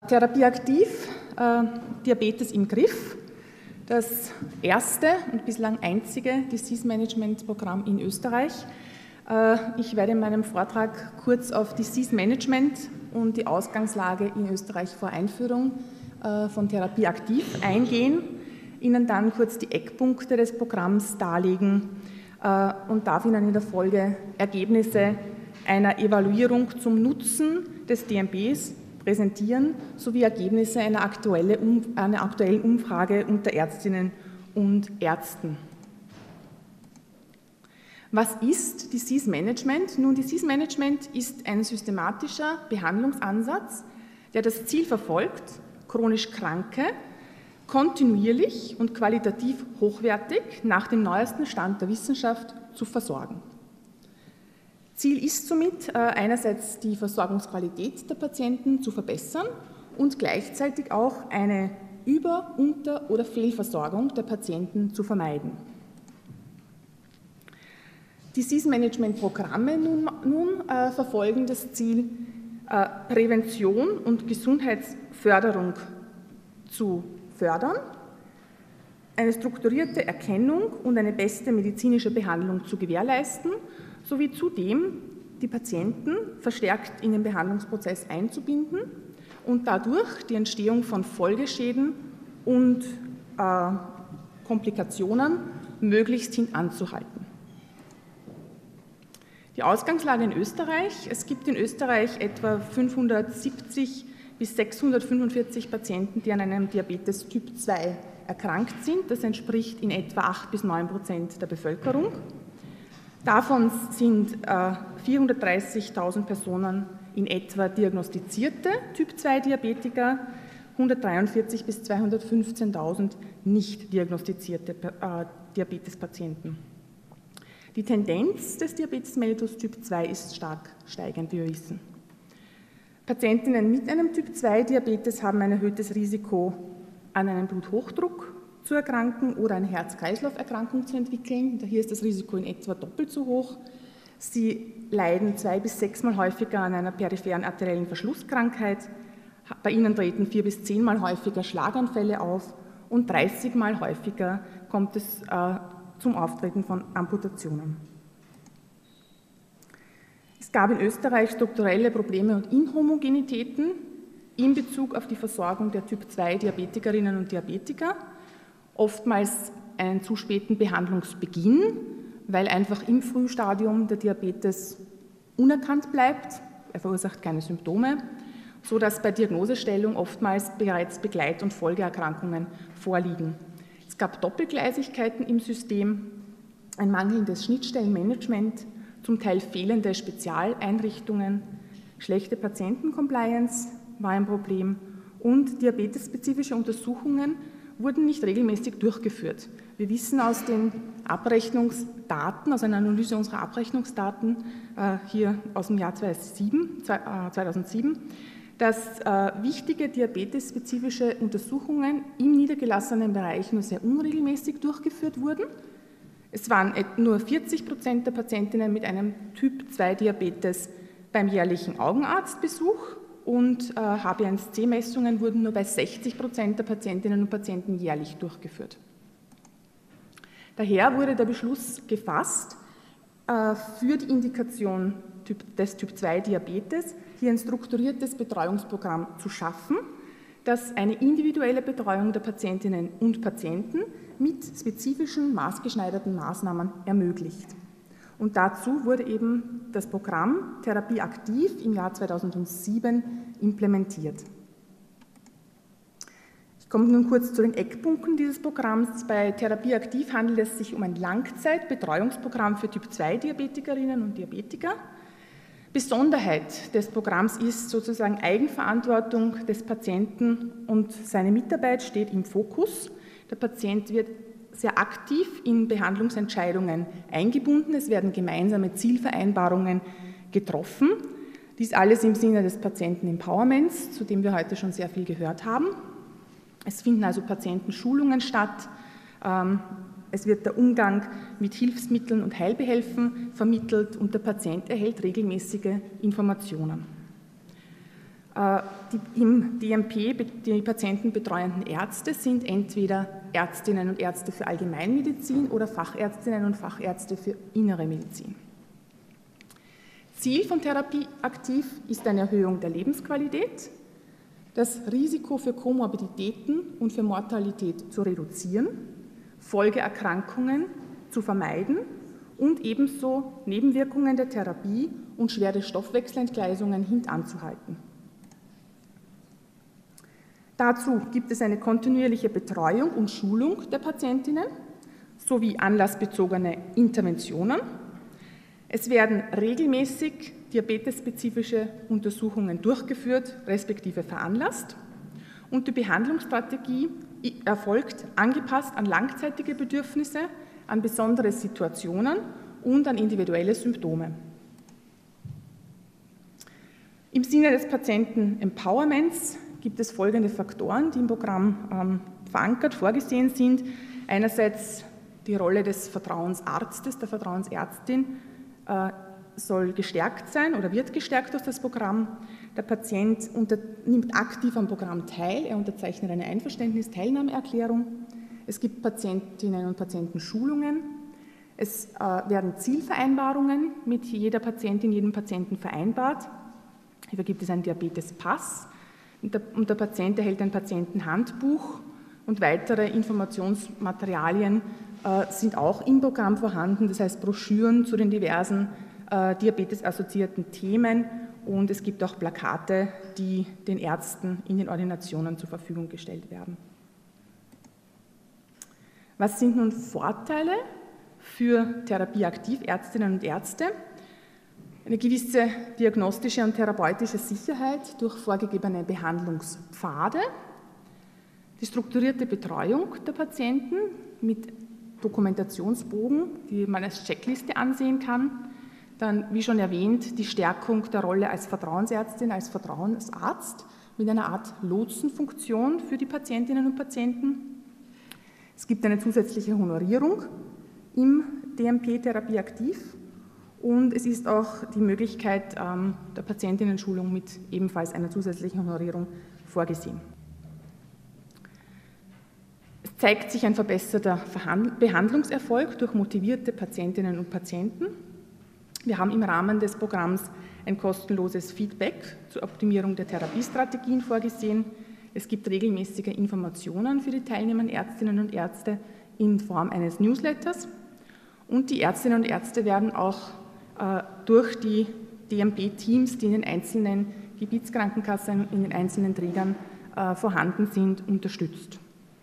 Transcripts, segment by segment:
Therapie aktiv, Diabetes im Griff, das erste und bislang einzige Disease-Management-Programm in Österreich. Ich werde in meinem Vortrag kurz auf Disease-Management und die Ausgangslage in Österreich vor Einführung von Therapie aktiv eingehen, Ihnen dann kurz die Eckpunkte des Programms darlegen und darf Ihnen in der Folge Ergebnisse einer Evaluierung zum Nutzen des DMBs präsentieren, sowie Ergebnisse einer aktuellen Umfrage unter Ärztinnen und Ärzten. Was ist Disease Management? Nun, Disease Management ist ein systematischer Behandlungsansatz, der das Ziel verfolgt, chronisch Kranke kontinuierlich und qualitativ hochwertig nach dem neuesten Stand der Wissenschaft zu versorgen. Ziel ist somit einerseits die Versorgungsqualität der Patienten zu verbessern und gleichzeitig auch eine Über-, Unter- oder Fehlversorgung der Patienten zu vermeiden. Disease-Management-Programme nun verfolgen das Ziel, Prävention und Gesundheitsförderung zu fördern, eine strukturierte Erkennung und eine beste medizinische Behandlung zu gewährleisten, sowie zudem die Patienten verstärkt in den Behandlungsprozess einzubinden und dadurch die Entstehung von Folgeschäden und Komplikationen möglichst hintanzuhalten. Die Ausgangslage in Österreich: Es gibt in Österreich etwa 570 bis 645 Patienten, die an einem Diabetes Typ 2 erkrankt sind. Das entspricht in etwa 8 bis 9% der Bevölkerung. Davon sind 430.000 Personen in etwa diagnostizierte Typ-2-Diabetiker, 143.000 bis 215.000 nicht diagnostizierte Diabetespatienten. Die Tendenz des Diabetes mellitus Typ 2 ist stark steigend, wie wir wissen. Patientinnen mit einem Typ-2-Diabetes haben ein erhöhtes Risiko, an einem Bluthochdruck zu erkranken oder eine Herz-Kreislauf-Erkrankung zu entwickeln. Hier ist das Risiko in etwa doppelt so hoch. Sie leiden 2- bis 6-mal häufiger an einer peripheren arteriellen Verschlusskrankheit. Bei ihnen treten 4- bis 10-mal häufiger Schlaganfälle auf und 30-mal häufiger kommt es zum Auftreten von Amputationen. Es gab in Österreich strukturelle Probleme und Inhomogenitäten in Bezug auf die Versorgung der Typ-2-Diabetikerinnen und Diabetiker. Oftmals einen zu späten Behandlungsbeginn, weil einfach im Frühstadium der Diabetes unerkannt bleibt, er verursacht keine Symptome, sodass bei Diagnosestellung oftmals bereits Begleit- und Folgeerkrankungen vorliegen. Es gab Doppelgleisigkeiten im System, ein mangelndes Schnittstellenmanagement, zum Teil fehlende Spezialeinrichtungen, schlechte Patientencompliance war ein Problem und diabetesspezifische Untersuchungen wurden nicht regelmäßig durchgeführt. Wir wissen aus den Abrechnungsdaten, aus einer Analyse unserer Abrechnungsdaten hier aus dem Jahr 2007, dass wichtige diabetesspezifische Untersuchungen im niedergelassenen Bereich nur sehr unregelmäßig durchgeführt wurden. Es waren nur 40% der Patientinnen mit einem Typ-2-Diabetes beim jährlichen Augenarztbesuch und HbA1c-Messungen wurden nur bei 60% der Patientinnen und Patienten jährlich durchgeführt. Daher wurde der Beschluss gefasst, für die Indikation des Typ-2-Diabetes hier ein strukturiertes Betreuungsprogramm zu schaffen, das eine individuelle Betreuung der Patientinnen und Patienten mit spezifischen, maßgeschneiderten Maßnahmen ermöglicht. Und dazu wurde eben das Programm Therapie aktiv im Jahr 2007 implementiert. Ich komme nun kurz zu den Eckpunkten dieses Programms. Bei Therapie aktiv handelt es sich um ein Langzeitbetreuungsprogramm für Typ-2-Diabetikerinnen und Diabetiker. Besonderheit des Programms ist sozusagen Eigenverantwortung des Patienten und seine Mitarbeit steht im Fokus. Der Patient wird sehr aktiv in Behandlungsentscheidungen eingebunden. Es werden gemeinsame Zielvereinbarungen getroffen. Dies alles im Sinne des Patienten-Empowerments, zu dem wir heute schon sehr viel gehört haben. Es finden also Patientenschulungen statt. Es wird der Umgang mit Hilfsmitteln und Heilbehelfen vermittelt und der Patient erhält regelmäßige Informationen. Im DMP, die patientenbetreuenden Ärzte, sind entweder Ärztinnen und Ärzte für Allgemeinmedizin oder Fachärztinnen und Fachärzte für Innere Medizin. Ziel von Therapie aktiv ist eine Erhöhung der Lebensqualität, das Risiko für Komorbiditäten und für Mortalität zu reduzieren, Folgeerkrankungen zu vermeiden und ebenso Nebenwirkungen der Therapie und schwere Stoffwechselentgleisungen hintanzuhalten. Dazu gibt es eine kontinuierliche Betreuung und Schulung der Patientinnen sowie anlassbezogene Interventionen. Es werden regelmäßig diabetesspezifische Untersuchungen durchgeführt, respektive veranlasst, und die Behandlungsstrategie erfolgt angepasst an langzeitige Bedürfnisse, an besondere Situationen und an individuelle Symptome. Im Sinne des Patienten-Empowerments gibt es folgende Faktoren, die im Programm verankert, vorgesehen sind. Einerseits die Rolle des Vertrauensarztes, der Vertrauensärztin soll gestärkt sein oder wird gestärkt durch das Programm. Der Patient nimmt aktiv am Programm teil, er unterzeichnet eine Einverständnisteilnahmeerklärung. Es gibt Patientinnen und Patientenschulungen. Es werden Zielvereinbarungen mit jeder Patientin, jedem Patienten vereinbart. Hierfür gibt es einen Diabetespass. Und der Patient erhält ein Patientenhandbuch und weitere Informationsmaterialien sind auch im Programm vorhanden, das heißt Broschüren zu den diversen diabetesassoziierten Themen, und es gibt auch Plakate, die den Ärzten in den Ordinationen zur Verfügung gestellt werden. Was sind nun Vorteile für Therapieaktiv-Ärztinnen und Ärzte? Eine gewisse diagnostische und therapeutische Sicherheit durch vorgegebene Behandlungspfade, die strukturierte Betreuung der Patienten mit Dokumentationsbogen, die man als Checkliste ansehen kann, dann, wie schon erwähnt, die Stärkung der Rolle als Vertrauensärztin, als Vertrauensarzt mit einer Art Lotsenfunktion für die Patientinnen und Patienten. Es gibt eine zusätzliche Honorierung im DMP Therapie aktiv. Und es ist auch die Möglichkeit der Patientinnen-Schulung mit ebenfalls einer zusätzlichen Honorierung vorgesehen. Es zeigt sich ein verbesserter Behandlungserfolg durch motivierte Patientinnen und Patienten. Wir haben im Rahmen des Programms ein kostenloses Feedback zur Optimierung der Therapiestrategien vorgesehen. Es gibt regelmäßige Informationen für die teilnehmenden Ärztinnen und Ärzte in Form eines Newsletters. Und die Ärztinnen und Ärzte werden auch durch die DMP-Teams, die in den einzelnen Gebietskrankenkassen, in den einzelnen Trägern vorhanden sind, unterstützt.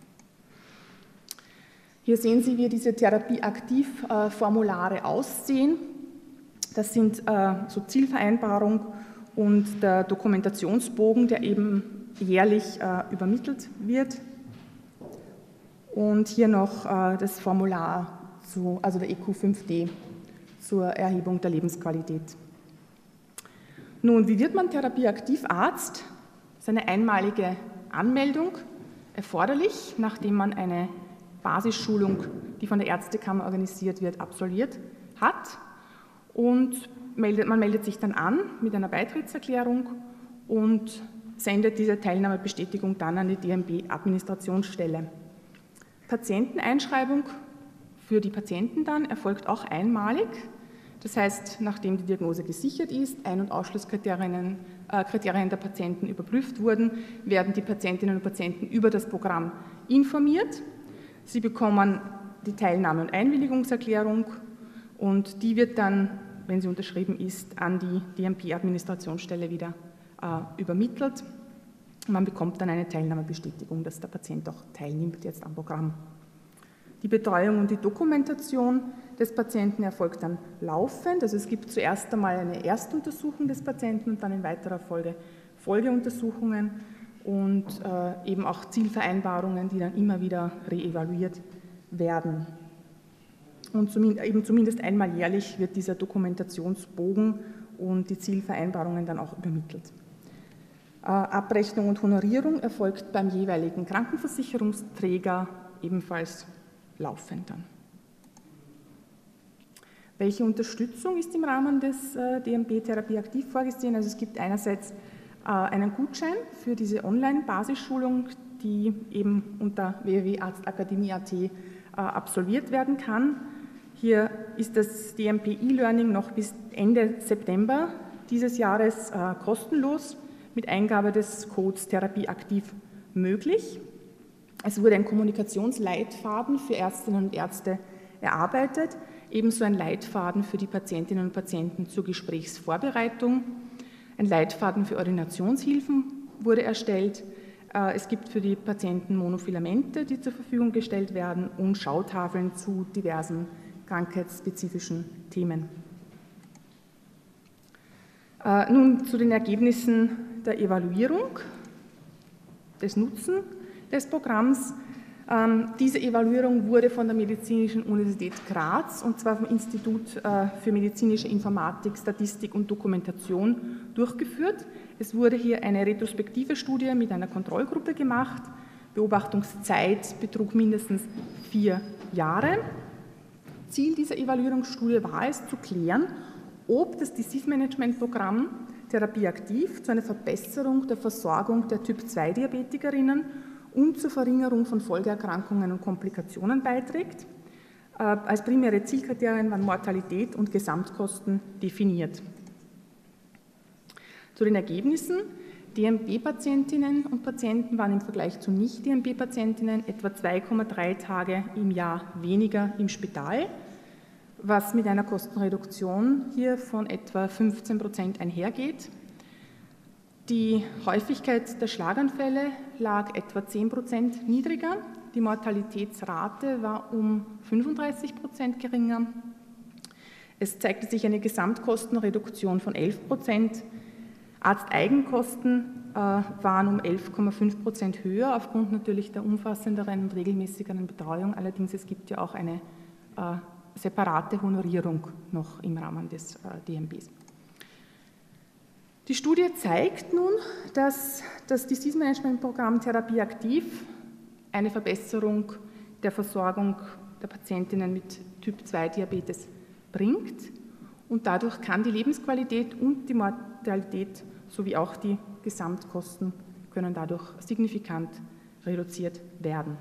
Hier sehen Sie, wie diese Therapieaktiv-Formulare aussehen. Das sind so Zielvereinbarung und der Dokumentationsbogen, der eben jährlich übermittelt wird. Und hier noch das Formular, also der EQ5D, zur Erhebung der Lebensqualität. Nun, wie wird man Therapieaktivarzt? Das ist eine einmalige Anmeldung erforderlich, nachdem man eine Basisschulung, die von der Ärztekammer organisiert wird, absolviert hat. Und man meldet sich dann an mit einer Beitrittserklärung und sendet diese Teilnahmebestätigung dann an die DMP-Administrationsstelle. Patienteneinschreibung für die Patienten dann erfolgt auch einmalig. Das heißt, nachdem die Diagnose gesichert ist, Ein- und Ausschlusskriterien der Patienten überprüft wurden, werden die Patientinnen und Patienten über das Programm informiert. Sie bekommen die Teilnahme- und Einwilligungserklärung und die wird dann, wenn sie unterschrieben ist, an die DMP-Administrationsstelle wieder übermittelt. Man bekommt dann eine Teilnahmebestätigung, dass der Patient auch teilnimmt jetzt am Programm. Die Betreuung und die Dokumentation des Patienten erfolgt dann laufend. Also es gibt zuerst einmal eine Erstuntersuchung des Patienten und dann in weiterer Folge Folgeuntersuchungen und eben auch Zielvereinbarungen, die dann immer wieder reevaluiert werden. Und zumindest einmal jährlich wird dieser Dokumentationsbogen und die Zielvereinbarungen dann auch übermittelt. Abrechnung und Honorierung erfolgt beim jeweiligen Krankenversicherungsträger ebenfalls laufend dann. Welche Unterstützung ist im Rahmen des DMP Therapie aktiv vorgesehen? Also es gibt einerseits einen Gutschein für diese Online-Basisschulung, die eben unter www.arztakademie.at absolviert werden kann. Hier ist das DMP E-Learning noch bis Ende September dieses Jahres kostenlos mit Eingabe des Codes Therapie aktiv möglich. Es wurde ein Kommunikationsleitfaden für Ärztinnen und Ärzte erarbeitet, ebenso ein Leitfaden für die Patientinnen und Patienten zur Gesprächsvorbereitung. Ein Leitfaden für Ordinationshilfen wurde erstellt. Es gibt für die Patienten Monofilamente, die zur Verfügung gestellt werden, und Schautafeln zu diversen krankheitsspezifischen Themen. Nun zu den Ergebnissen der Evaluierung des Nutzen des Programms. Diese Evaluierung wurde von der Medizinischen Universität Graz, und zwar vom Institut für medizinische Informatik, Statistik und Dokumentation durchgeführt. Es wurde hier eine retrospektive Studie mit einer Kontrollgruppe gemacht. Beobachtungszeit betrug mindestens 4 Jahre. Ziel dieser Evaluierungsstudie war es, zu klären, ob das Disease-Management-Programm Therapie aktiv zu einer Verbesserung der Versorgung der Typ-2-Diabetikerinnen und zur Verringerung von Folgeerkrankungen und Komplikationen beiträgt. Als primäre Zielkriterien waren Mortalität und Gesamtkosten definiert. Zu den Ergebnissen: DMP-Patientinnen und Patienten waren im Vergleich zu Nicht-DMP-Patientinnen etwa 2,3 Tage im Jahr weniger im Spital, was mit einer Kostenreduktion hier von etwa 15% einhergeht. Die Häufigkeit der Schlaganfälle lag etwa 10% niedriger, die Mortalitätsrate war um 35% geringer. Es zeigte sich eine Gesamtkostenreduktion von 11%. Arzteigenkosten waren um 11,5% höher, aufgrund natürlich der umfassenderen und regelmäßigeren Betreuung. Allerdings es gibt ja auch eine separate Honorierung noch im Rahmen des DMPs. Die Studie zeigt nun, dass das Disease-Management-Programm Therapie aktiv eine Verbesserung der Versorgung der Patientinnen mit Typ-2-Diabetes bringt, und dadurch kann die Lebensqualität und die Mortalität sowie auch die Gesamtkosten können dadurch signifikant reduziert werden.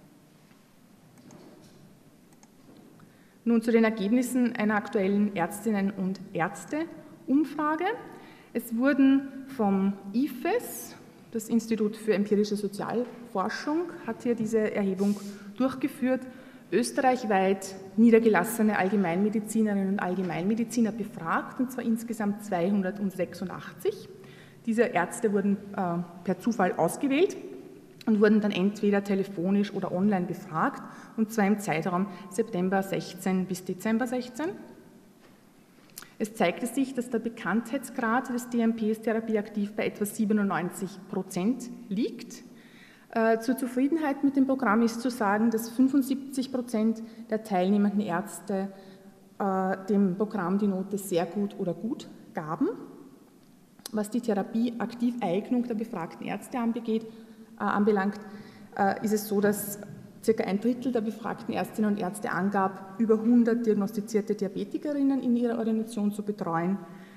Nun zu den Ergebnissen einer aktuellen Ärztinnen- und Ärzte-Umfrage. Es wurden vom IFES, das Institut für empirische Sozialforschung, hat hier diese Erhebung durchgeführt, österreichweit niedergelassene Allgemeinmedizinerinnen und Allgemeinmediziner befragt, und zwar insgesamt 286. Diese Ärzte wurden per Zufall ausgewählt und wurden dann entweder telefonisch oder online befragt, und zwar im Zeitraum September 16 bis Dezember 16. Es zeigte sich, dass der Bekanntheitsgrad des DMPs Therapie aktiv bei etwa 97% liegt. Zur Zufriedenheit mit dem Programm ist zu sagen, dass 75% der teilnehmenden Ärzte dem Programm die Note sehr gut oder gut gaben. Was die Therapieaktiveignung der befragten Ärzte anbelangt, ist es so, dass ca. 1/3 der befragten Ärztinnen und Ärzte angab, über 100 diagnostizierte Diabetikerinnen in ihrer Ordination zu betreuen.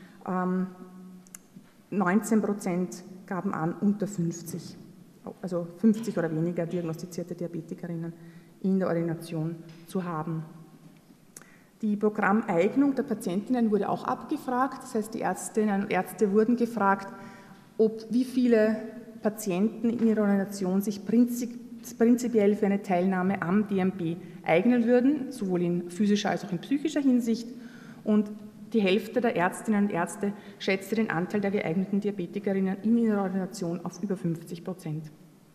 19% gaben an, unter 50, also 50 oder weniger diagnostizierte Diabetikerinnen in der Ordination zu haben. Die Programmeignung der Patientinnen wurde auch abgefragt, das heißt, die Ärztinnen und Ärzte wurden gefragt, wie viele Patienten in ihrer Ordination sich prinzipiell für eine Teilnahme am DMP eignen würden, sowohl in physischer als auch in psychischer Hinsicht. Und die Hälfte der Ärztinnen und Ärzte schätzte den Anteil der geeigneten Diabetikerinnen in ihrer Ordination auf über 50%.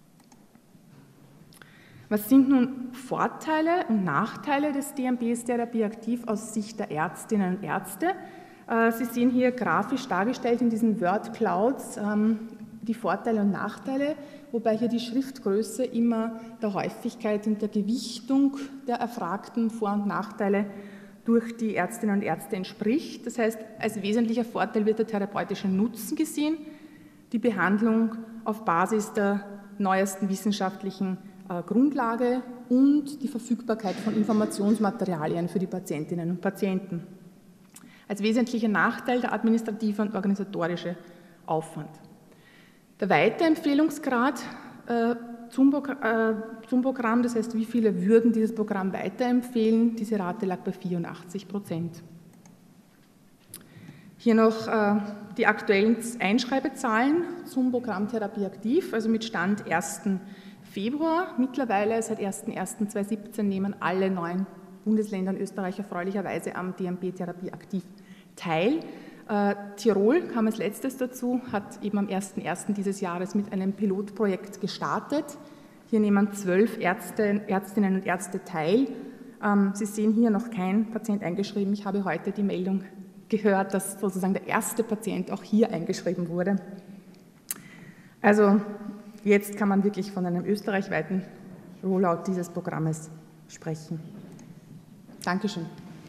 Was sind nun Vorteile und Nachteile des DMPs Therapie aktiv aus Sicht der Ärztinnen und Ärzte? Sie sehen hier grafisch dargestellt in diesen Word Clouds die Vorteile und Nachteile, wobei hier die Schriftgröße immer der Häufigkeit und der Gewichtung der erfragten Vor- und Nachteile durch die Ärztinnen und Ärzte entspricht. Das heißt, als wesentlicher Vorteil wird der therapeutische Nutzen gesehen, die Behandlung auf Basis der neuesten wissenschaftlichen Grundlage und die Verfügbarkeit von Informationsmaterialien für die Patientinnen und Patienten. Als wesentlicher Nachteil der administrative und organisatorische Aufwand. Der Weiterempfehlungsgrad zum Programm, das heißt, wie viele würden dieses Programm weiterempfehlen, diese Rate lag bei 84%. Hier noch die aktuellen Einschreibezahlen zum Programm Therapie aktiv, also mit Stand 1. Februar. Mittlerweile, seit 01.01.2017, nehmen alle 9 Bundesländer in Österreich erfreulicherweise am DMP Therapie aktiv teil. Tirol kam als letztes dazu, hat eben am 01.01. dieses Jahres mit einem Pilotprojekt gestartet. Hier nehmen 12 Ärztinnen und Ärzte teil. Sie sehen hier noch kein Patient eingeschrieben. Ich habe heute die Meldung gehört, dass sozusagen der erste Patient auch hier eingeschrieben wurde. Also jetzt kann man wirklich von einem österreichweiten Rollout dieses Programmes sprechen. Dankeschön.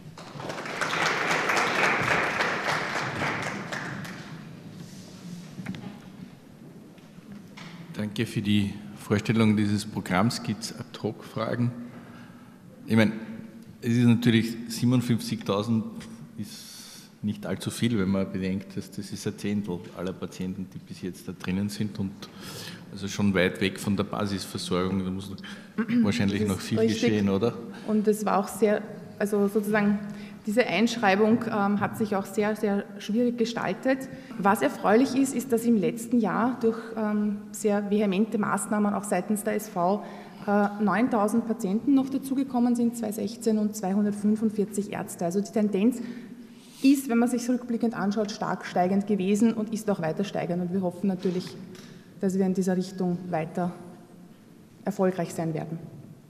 Danke für die Vorstellung dieses Programms. Gibt es Ad-Hoc-Fragen? Ich meine, es ist natürlich 57.000 ist nicht allzu viel, wenn man bedenkt, dass das ist ein Zehntel aller Patienten, die bis jetzt da drinnen sind und also schon weit weg von der Basisversorgung. Da muss wahrscheinlich noch viel geschehen, oder? Und es war auch sehr, also sozusagen diese Einschreibung hat sich auch sehr, sehr schwierig gestaltet. Was erfreulich ist, ist, dass im letzten Jahr durch sehr vehemente Maßnahmen auch seitens der SV 9.000 Patienten noch dazugekommen sind, 2016 und 245 Ärzte. Also die Tendenz ist, wenn man sich rückblickend anschaut, stark steigend gewesen und ist auch weiter steigend. Und wir hoffen natürlich, dass wir in dieser Richtung weiter erfolgreich sein werden.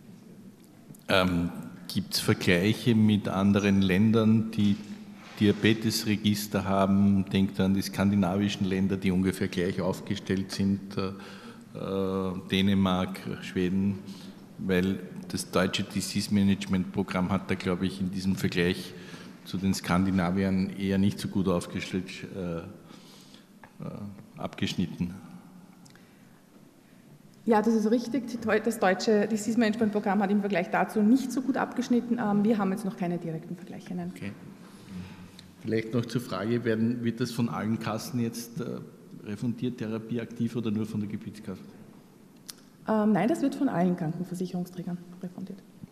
Gibt es Vergleiche mit anderen Ländern, die Diabetesregister haben? Denkt an die skandinavischen Länder, die ungefähr gleich aufgestellt sind, Dänemark, Schweden, weil das deutsche Disease Management Programm hat da, glaube ich, in diesem Vergleich zu den Skandinaviern eher nicht so gut aufgestellt, abgeschnitten. Ja, das ist richtig. Das deutsche Disease Management Programm hat im Vergleich dazu nicht so gut abgeschnitten. Wir haben jetzt noch keine direkten Vergleiche. Nein. Okay. Vielleicht noch zur Frage, wird das von allen Kassen jetzt refundiert, Therapie aktiv oder nur von der Gebietskasse? Nein, das wird von allen Krankenversicherungsträgern refundiert.